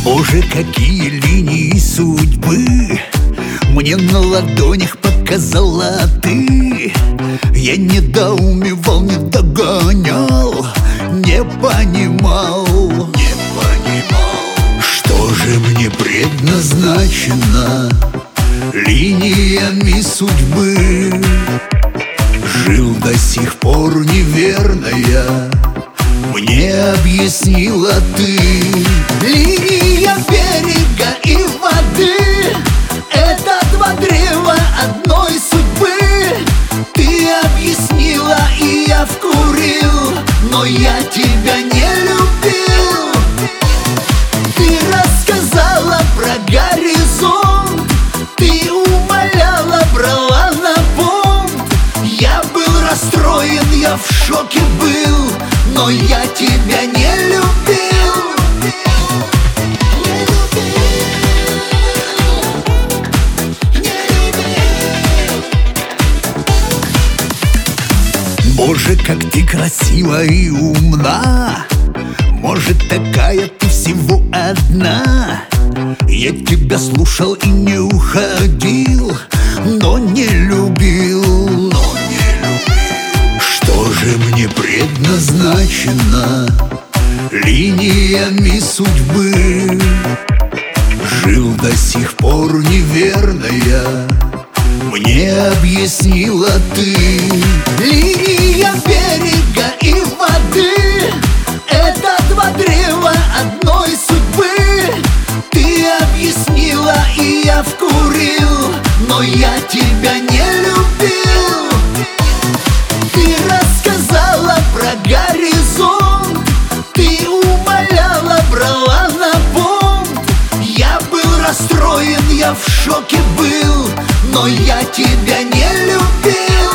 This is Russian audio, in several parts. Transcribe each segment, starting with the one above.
Боже, какие линии судьбы мне на ладонях показала ты. Я недоумевал, не догонял, не понимал, что же мне предназначено линиями судьбы. Жил до сих пор неверная, мне объяснила ты. Линия берега и воды — это два древа одной судьбы. Ты объяснила, и я вкурил, но я тебя не любил. Ты рассказала про горизонт, ты умоляла, брала на понт. Я был расстроен, я в шоке был, но я тебя не любил. Боже, как ты красива и умна, может, такая ты всего одна. Я тебя слушал и не уходил, но не любил. Что же мне предназначено линиями судьбы? Жил до сих пор неверная, мне объяснила ты. Линия берега и воды — это два древа одной судьбы. Ты объяснила, и я вкурил, но я тебя не любил. Ты рассказала про горизонт, ты умоляла, брала на понт. Я был расстроен, я в шоке был, но я тебя не любил.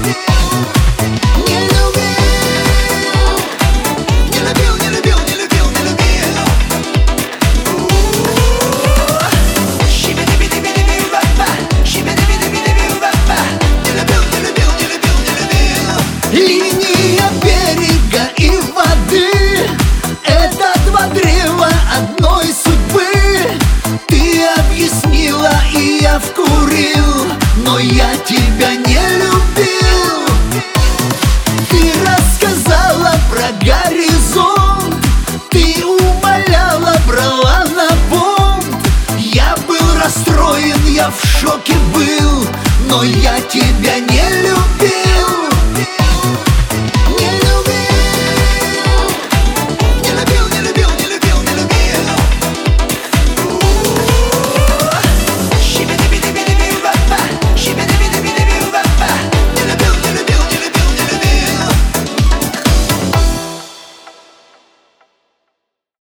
Линия берега и воды — это два древа одной судьбы. Ты объяснила, и я вкурил, но я тебя не любил. Ты рассказала про горизонт, ты умоляла, брала на понт. Я был расстроен, я в шоке был, но я тебя не